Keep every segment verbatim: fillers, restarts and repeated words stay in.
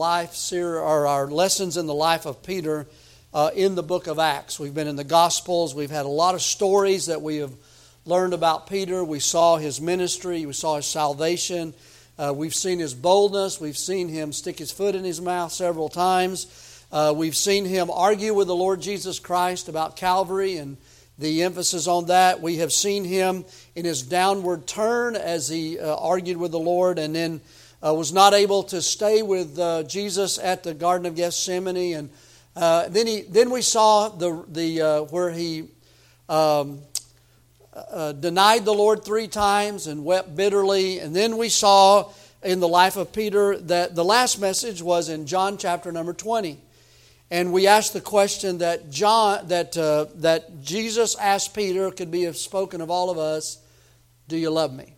life ser- or our lessons in the life of Peter uh, in the book of Acts. We've been in the Gospels. We've had a lot of stories that we have learned about Peter. We saw his ministry. We saw his salvation. Uh, we've seen his boldness. We've seen him stick his foot in his mouth several times. Uh, we've seen him argue with the Lord Jesus Christ about Calvary and the emphasis on that. We have seen him in his downward turn as he uh, argued with the Lord and then uh, was not able to stay with uh, Jesus at the Garden of Gethsemane. And uh, then he then we saw the the uh, where he um, uh, denied the Lord three times and wept bitterly. And then we saw in the life of Peter that the last message was in John chapter number twenty. And we asked the question that John, that uh, that Jesus asked Peter, could be spoken of all of us, do you love me?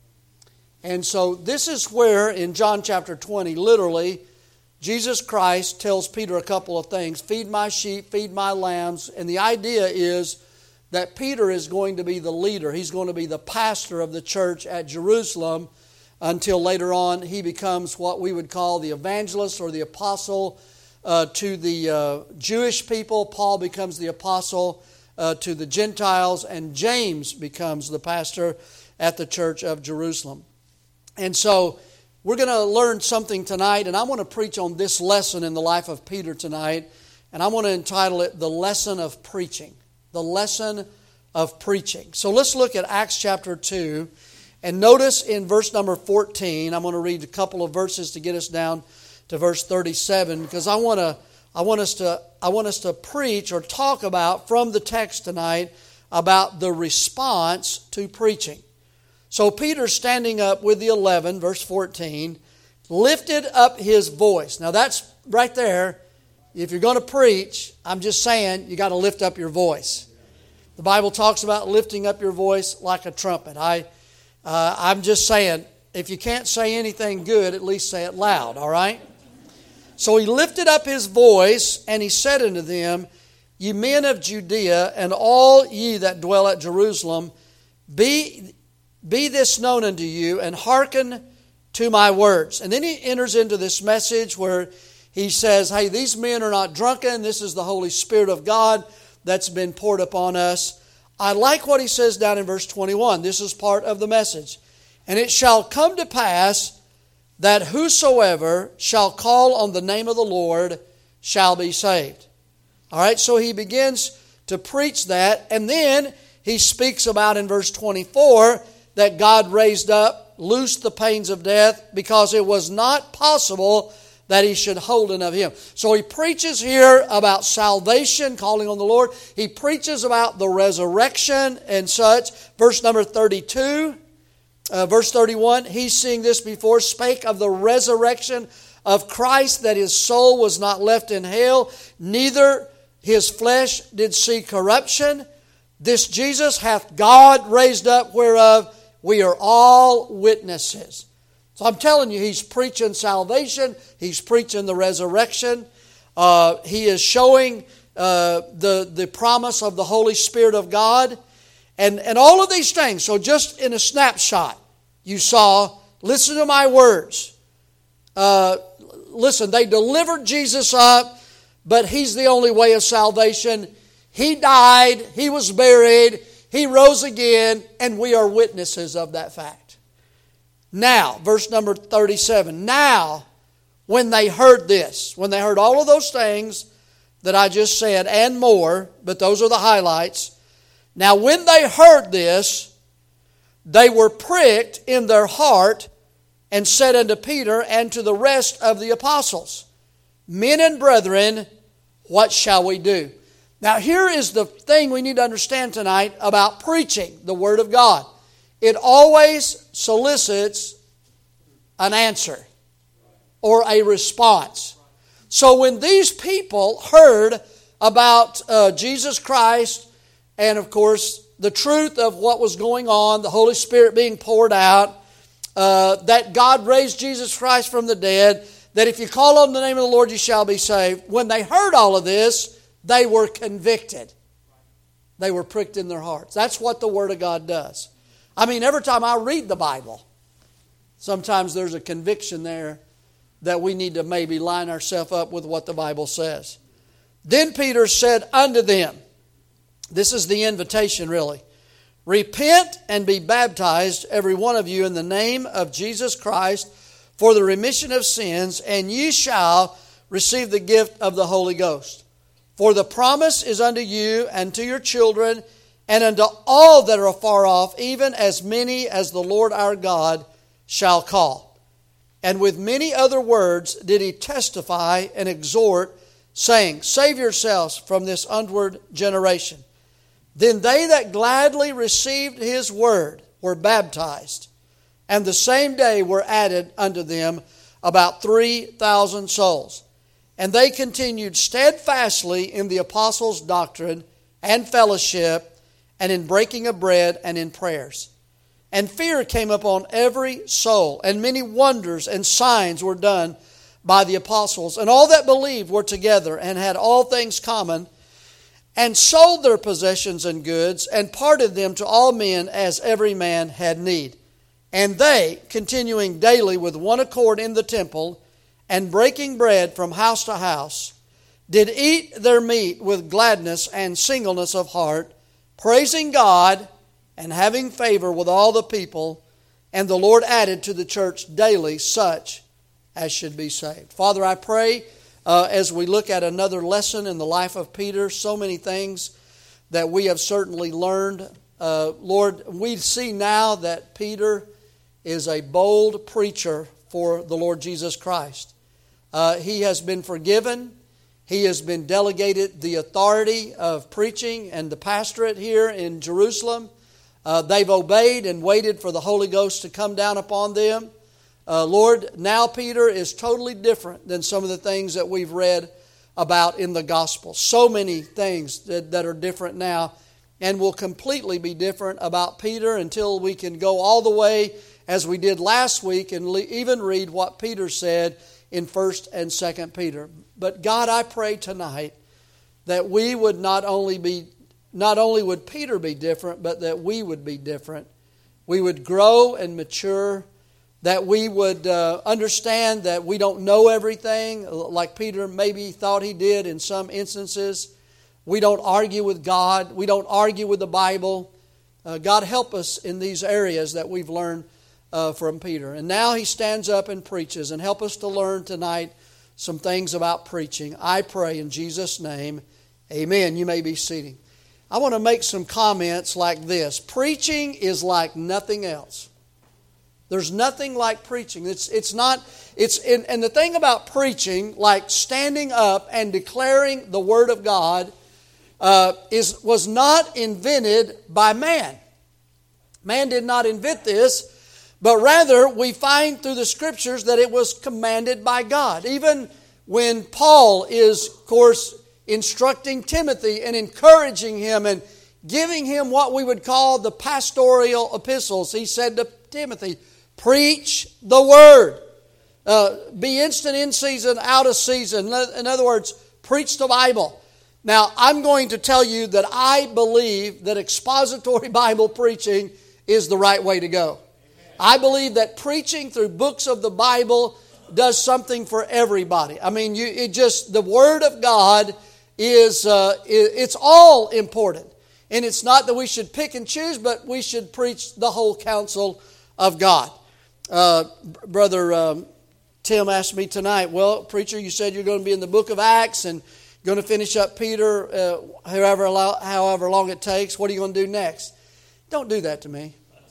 And so this is where in John chapter twenty, literally, Jesus Christ tells Peter a couple of things. Feed my sheep, feed my lambs. And the idea is that Peter is going to be the leader. He's going to be the pastor of the church at Jerusalem until later on he becomes what we would call the evangelist or the apostle Uh, to the uh, Jewish people. Paul becomes the apostle uh, to the Gentiles, and James becomes the pastor at the church of Jerusalem. And so we're going to learn something tonight, and I want to preach on this lesson in the life of Peter tonight, and I want to entitle it The Lesson of Preaching. The Lesson of Preaching. So let's look at Acts chapter two, and notice in verse number fourteen, I'm going to read a couple of verses to get us down to verse thirty-seven, because I want to I want us to I want us to preach or talk about from the text tonight about the response to preaching. So Peter, standing up with the eleven, verse fourteen, lifted up his voice. Now that's right there. If you're going to preach, I'm just saying you got to lift up your voice. The Bible talks about lifting up your voice like a trumpet. I uh, I'm just saying, if you can't say anything good, at least say it loud. All right. So he lifted up his voice, and he said unto them, Ye men of Judea, and all ye that dwell at Jerusalem, be, be this known unto you, and hearken to my words. And then he enters into this message where he says, hey, these men are not drunken. This is the Holy Spirit of God that's been poured upon us. I like what he says down in verse twenty-one. This is part of the message. And it shall come to pass that whosoever shall call on the name of the Lord shall be saved. All right, so he begins to preach that, and then he speaks about in verse twenty-four that God raised up, loosed the pains of death, because it was not possible that he should hold of him. So he preaches here about salvation, calling on the Lord. He preaches about the resurrection and such. Verse number thirty-two. Uh, verse thirty-one, he seeing this before spake of the resurrection of Christ, that his soul was not left in hell, neither his flesh did see corruption. This Jesus hath God raised up, whereof we are all witnesses. So I'm telling you, he's preaching salvation. He's preaching the resurrection. Uh, he is showing uh, the, the promise of the Holy Spirit of God. And, and all of these things, so just in a snapshot, you saw, listen to my words. Uh, listen, they delivered Jesus up, but he's the only way of salvation. He died, he was buried, he rose again, and we are witnesses of that fact. Now, verse number thirty-seven, now, when they heard this, when they heard all of those things that I just said and more, but those are the highlights. Now, when they heard this, they were pricked in their heart and said unto Peter and to the rest of the apostles, Men and brethren, what shall we do? Now, here is the thing we need to understand tonight about preaching the Word of God. It always solicits an answer or a response. So when these people heard about uh, Jesus Christ, and of course, the truth of what was going on, the Holy Spirit being poured out, uh, that God raised Jesus Christ from the dead, that if you call on the name of the Lord, you shall be saved. When they heard all of this, they were convicted. They were pricked in their hearts. That's what the Word of God does. I mean, every time I read the Bible, sometimes there's a conviction there that we need to maybe line ourselves up with what the Bible says. Then Peter said unto them, this is the invitation really, repent and be baptized, every one of you, in the name of Jesus Christ for the remission of sins, and ye shall receive the gift of the Holy Ghost. For the promise is unto you and to your children and unto all that are afar off, even as many as the Lord our God shall call. And with many other words did he testify and exhort, saying, save yourselves from this onward generation. Then they that gladly received his word were baptized, and the same day were added unto them about three thousand souls. And they continued steadfastly in the apostles' doctrine and fellowship, and in breaking of bread and in prayers. And fear came upon every soul, and many wonders and signs were done by the apostles. And all that believed were together, and had all things common, and sold their possessions and goods, and parted them to all men as every man had need. And they, continuing daily with one accord in the temple, and breaking bread from house to house, did eat their meat with gladness and singleness of heart, praising God and having favor with all the people. And the Lord added to the church daily such as should be saved. Father, I pray uh, as we look at another lesson in the life of Peter, so many things that we have certainly learned. Uh, Lord, we see now that Peter is a bold preacher for the Lord Jesus Christ. Uh, he has been forgiven. He has been delegated the authority of preaching and the pastorate here in Jerusalem. Uh, they've obeyed and waited for the Holy Ghost to come down upon them. Uh, Lord, now Peter is totally different than some of the things that we've read about in the gospel. So many things that, that are different now, and will completely be different about Peter until we can go all the way as we did last week and le- even read what Peter said in First and Second Peter. But God, I pray tonight that we would not only be, not only would Peter be different, but that we would be different. We would grow and mature, that we would uh, understand that we don't know everything, like Peter maybe thought he did in some instances. We don't argue with God. We don't argue with the Bible. Uh, God, help us in these areas that we've learned Uh, from Peter. And now he stands up and preaches, and help us to learn tonight some things about preaching. I pray in Jesus' name, amen. You may be seated. I want to make some comments like this. Preaching is like nothing else. There's nothing like preaching. It's it's not, it's and, and the thing about preaching, like standing up and declaring the Word of God, uh, is was not invented by man. Man did not invent this. But rather, we find through the Scriptures that it was commanded by God. Even when Paul is, of course, instructing Timothy and encouraging him and giving him what we would call the pastoral epistles, he said to Timothy, preach the Word. Uh, be instant in season, out of season. In other words, preach the Bible. Now, I'm going to tell you that I believe that expository Bible preaching is the right way to go. I believe that preaching through books of the Bible does something for everybody. I mean, you, it just the Word of God is uh, it, it's all important, and it's not that we should pick and choose, but we should preach the whole counsel of God. Uh, Brother um, Tim asked me tonight, "Well, preacher, you said you're going to be in the Book of Acts and going to finish up Peter, uh, however however long it takes. What are you going to do next?" Don't do that to me.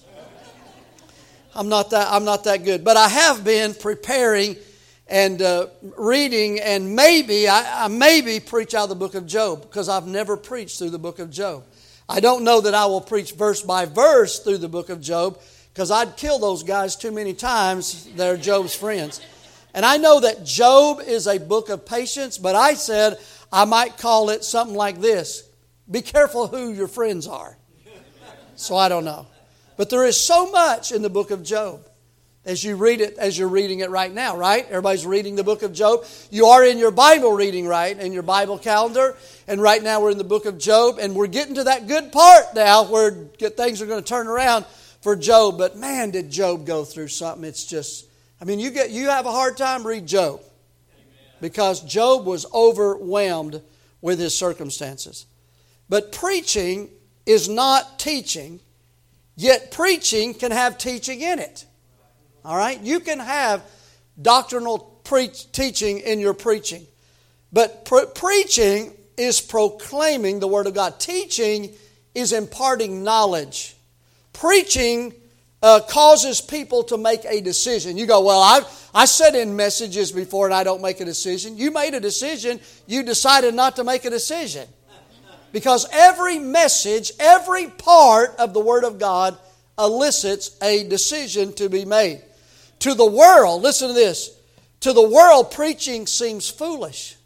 I'm not that I'm not that good, but I have been preparing and uh, reading, and maybe I, I maybe preach out of the book of Job, because I've never preached through the book of Job. I don't know that I will preach verse by verse through the book of Job, because I'd kill those guys too many times. They're Job's friends, and I know that Job is a book of patience. But I said I might call it something like this: "Be careful who your friends are." So I don't know. But there is so much in the book of Job as you read it, as you're reading it right now, right? Everybody's reading the book of Job. You are in your Bible reading, right? In your Bible calendar. And right now we're in the book of Job. And we're getting to that good part now where things are going to turn around for Job. But man, did Job go through something. It's just, I mean, you get you have a hard time, read Job. Because Job was overwhelmed with his circumstances. But preaching is not teaching, yet preaching can have teaching in it. All right? You can have doctrinal preach, teaching in your preaching. But pre- preaching is proclaiming the Word of God. Teaching is imparting knowledge. Preaching uh, causes people to make a decision. You go, well, I've, I said in messages before and I don't make a decision. You made a decision. You decided not to make a decision. Because every message, every part of the Word of God elicits a decision to be made. To the world, listen to this, to the world preaching seems foolish.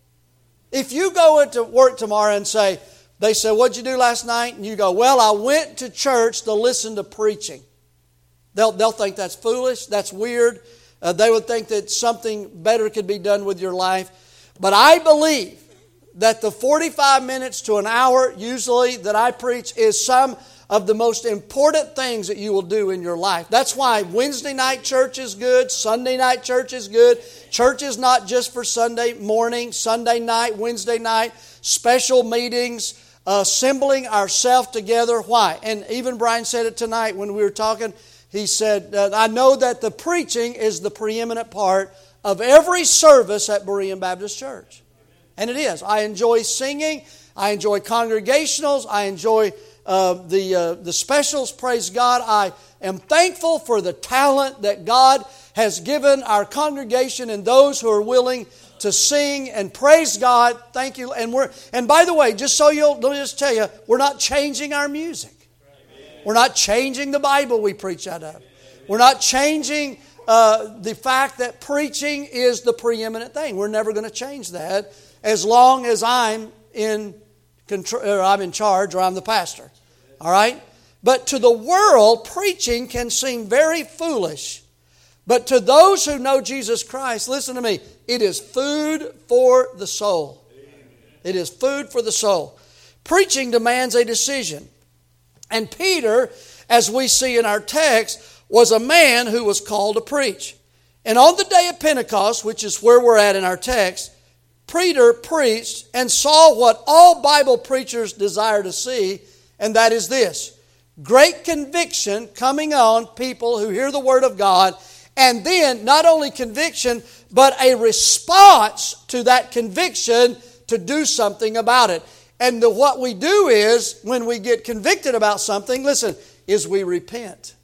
If you go into work tomorrow and say, they say, what'd you do last night? And you go, well, I went to church to listen to preaching. They'll, they'll think that's foolish, that's weird. Uh, they would think that something better could be done with your life. But I believe that the forty-five minutes to an hour usually that I preach is some of the most important things that you will do in your life. That's why Wednesday night church is good, Sunday night church is good. Church is not just for Sunday morning, Sunday night, Wednesday night, special meetings, assembling ourselves together. Why? And even Brian said it tonight when we were talking. He said, uh, I know that the preaching is the preeminent part of every service at Berean Baptist Church. And it is. I enjoy singing. I enjoy congregationals. I enjoy uh, the uh, the specials. Praise God. I am thankful for the talent that God has given our congregation and those who are willing to sing and praise God. Thank you. And we're and by the way, just so you'll let me just tell you, we're not changing our music. We're not changing the Bible we preach out of. We're not changing uh, the fact that preaching is the preeminent thing. We're never going to change that. As long as I'm in control, or I'm in charge, or I'm the pastor. All right? But to the world, preaching can seem very foolish. But to those who know Jesus Christ, listen to me, it is food for the soul. It is food for the soul. Preaching demands a decision. And Peter, as we see in our text, was a man who was called to preach. And on the day of Pentecost, which is where we're at in our text, Peter preached and saw what all Bible preachers desire to see, and that is this: great conviction coming on people who hear the Word of God, and then not only conviction, but a response to that conviction to do something about it. And the, what we do is, when we get convicted about something, listen, is we repent.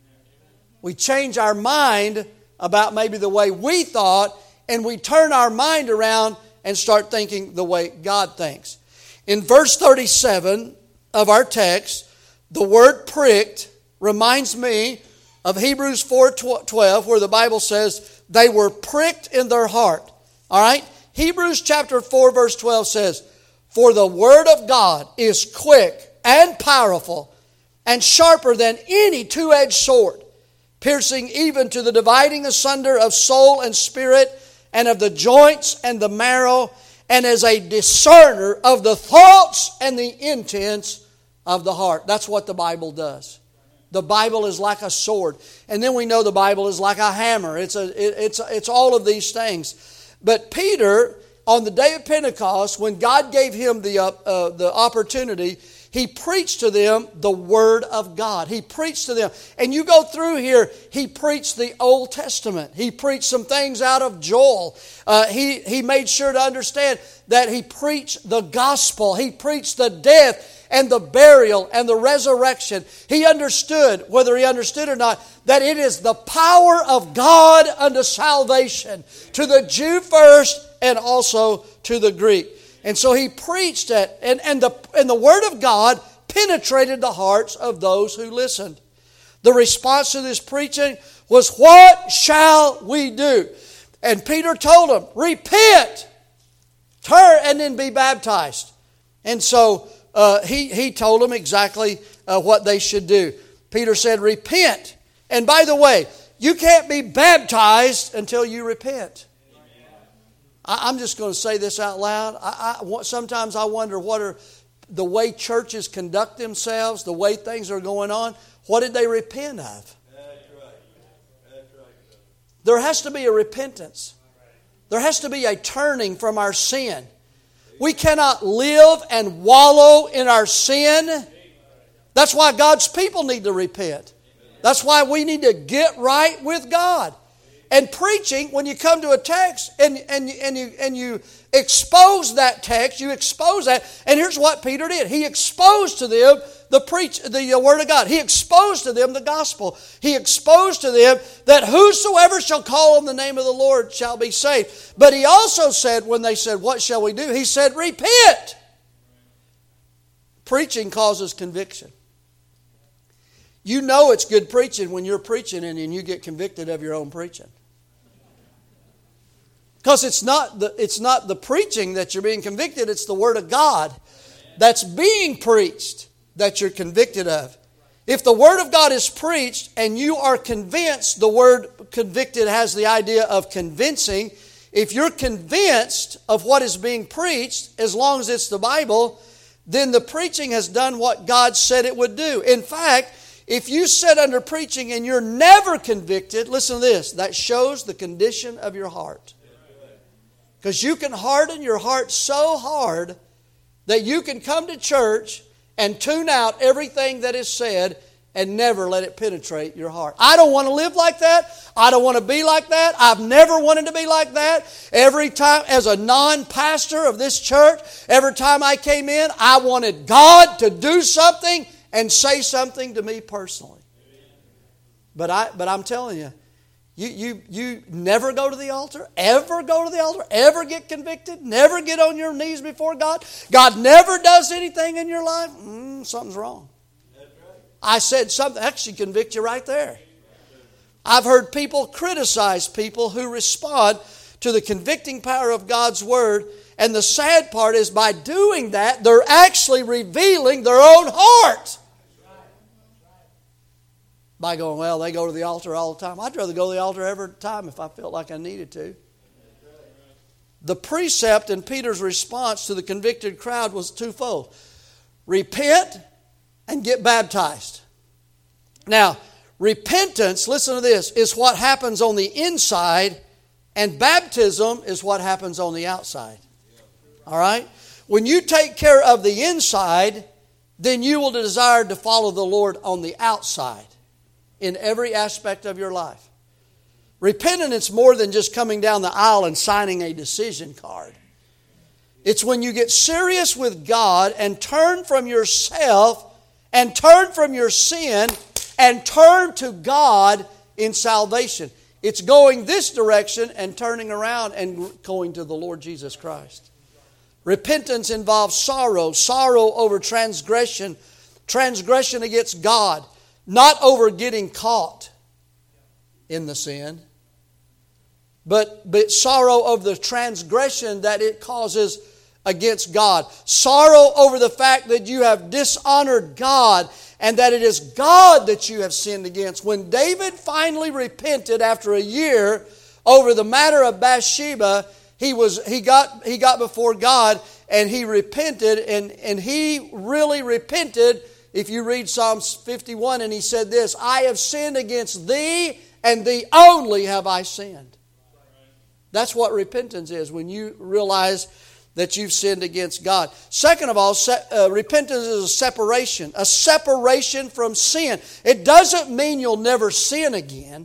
We change our mind about maybe the way we thought, and we turn our mind around and start thinking the way God thinks. In verse thirty-seven of our text, the word pricked reminds me of Hebrews four twelve, where the Bible says they were pricked in their heart. All right? Hebrews chapter four verse twelve says, for the word of God is quick and powerful and sharper than any two-edged sword, piercing even to the dividing asunder of soul and spirit, and of the joints and the marrow, and as a discerner of the thoughts and the intents of the heart. That's what the Bible does. The Bible is like a sword. And then we know the Bible is like a hammer. It's a, it, it's, it's all of these things. But Peter, on the day of Pentecost, when God gave him the, uh, uh, the opportunity, he preached to them the Word of God. He preached to them. And you go through here, he preached the Old Testament. He preached some things out of Joel. Uh, he, he made sure to understand that he preached the gospel. He preached the death and the burial and the resurrection. He understood, whether he understood or not, that it is the power of God unto salvation, to the Jew first and also to the Greek. And so he preached it, and, and, the, and the Word of God penetrated the hearts of those who listened. The response to this preaching was, what shall we do? And Peter told them, repent, turn, and then be baptized. And so uh, he, he told them exactly uh, what they should do. Peter said, repent. And by the way, you can't be baptized until you repent. I'm just going to say this out loud. I, I, sometimes I wonder what are the way churches conduct themselves, the way things are going on. What did they repent of? That's right. That's right. There has to be a repentance. There has to be a turning from our sin. We cannot live and wallow in our sin. That's why God's people need to repent. That's why we need to get right with God. And preaching, when you come to a text and, and, and, you, and you expose that text, you expose that. And here's what Peter did. He exposed to them the preach, the Word of God. He exposed to them the gospel. He exposed to them that whosoever shall call on the name of the Lord shall be saved. But he also said, when they said, what shall we do? He said, repent. Preaching causes conviction. You know it's good preaching when you're preaching and, and you get convicted of your own preaching. Because it's not the it's not the preaching that you're being convicted, it's the Word of God that's being preached that you're convicted of. If the Word of God is preached and you are convinced, the word convicted has the idea of convincing. If you're convinced of what is being preached, as long as it's the Bible, then the preaching has done what God said it would do. In fact, if you sit under preaching and you're never convicted, listen to this, that shows the condition of your heart. Because you can harden your heart so hard that you can come to church and tune out everything that is said and never let it penetrate your heart. I don't want to live like that. I don't want to be like that. I've never wanted to be like that. Every time, as a non-pastor of this church, every time I came in, I wanted God to do something and say something to me personally. But I, but I'm telling you, you, you, you never go to the altar, ever go to the altar, ever get convicted, never get on your knees before God. God never does anything in your life. Mm, something's wrong. I said something, that should convict you right there. I've heard people criticize people who respond to the convicting power of God's Word. And the sad part is by doing that, they're actually revealing their own heart. By going, well, they go to the altar all the time. I'd rather go to the altar every time if I felt like I needed to. The precept in Peter's response to the convicted crowd was twofold. Repent and get baptized. Now, repentance, listen to this, is what happens on the inside, and baptism is what happens on the outside. All right? When you take care of the inside, then you will desire to follow the Lord on the outside in every aspect of your life. Repentance is more than just coming down the aisle and signing a decision card. It's when you get serious with God and turn from yourself and turn from your sin and turn to God in salvation. It's going this direction and turning around and going to the Lord Jesus Christ. Repentance involves sorrow, sorrow over transgression, transgression against God, not over getting caught in the sin, but, but sorrow over the transgression that it causes against God. Sorrow over the fact that you have dishonored God and that it is God that you have sinned against. When David finally repented after a year over the matter of Bathsheba, he was he got he got before God and he repented, and, and he really repented. If you read Psalms fifty-one, and he said this, I have sinned against thee, and thee only have I sinned. That's what repentance is, when you realize that you've sinned against God. Second of all, uh, repentance is a separation, a separation from sin. It doesn't mean you'll never sin again,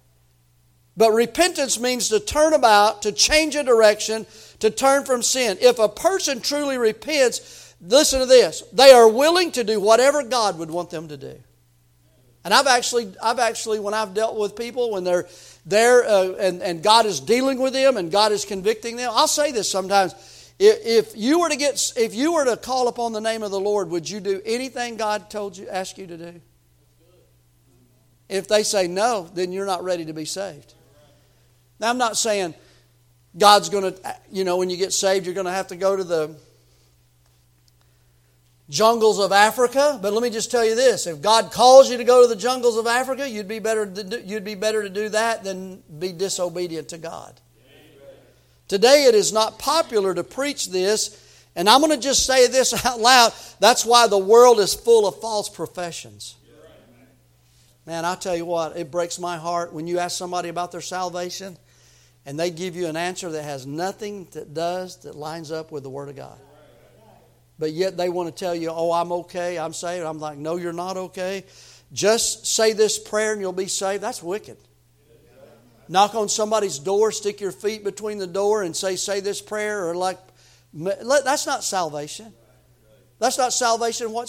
but repentance means to turn about, to change a direction, to turn from sin. If a person truly repents, listen to this, they are willing to do whatever God would want them to do. And I've actually, I've actually, when I've dealt with people, when they're there uh, and, and God is dealing with them and God is convicting them, I'll say this sometimes. If, if you were to get, if you were to call upon the name of the Lord, would you do anything God told you, asked you to do? If they say no, then you're not ready to be saved. Now, I'm not saying God's going to, you know, when you get saved, you're going to have to go to the jungles of Africa. But let me just tell you this: if God calls you to go to the jungles of Africa, you'd be better to do, you'd be better to do that than be disobedient to God. Today, it is not popular to preach this, and I'm going to just say this out loud. That's why the world is full of false professions. Man, I tell you what, it breaks my heart when you ask somebody about their salvation and they give you an answer that has nothing that does that lines up with the Word of God. But yet they want to tell you, oh, I'm okay, I'm saved. I'm like, no, you're not okay. Just say this prayer and you'll be saved. That's wicked. Knock on somebody's door, stick your feet between the door and say, say this prayer. Or like, that's not salvation. That's not salvation. What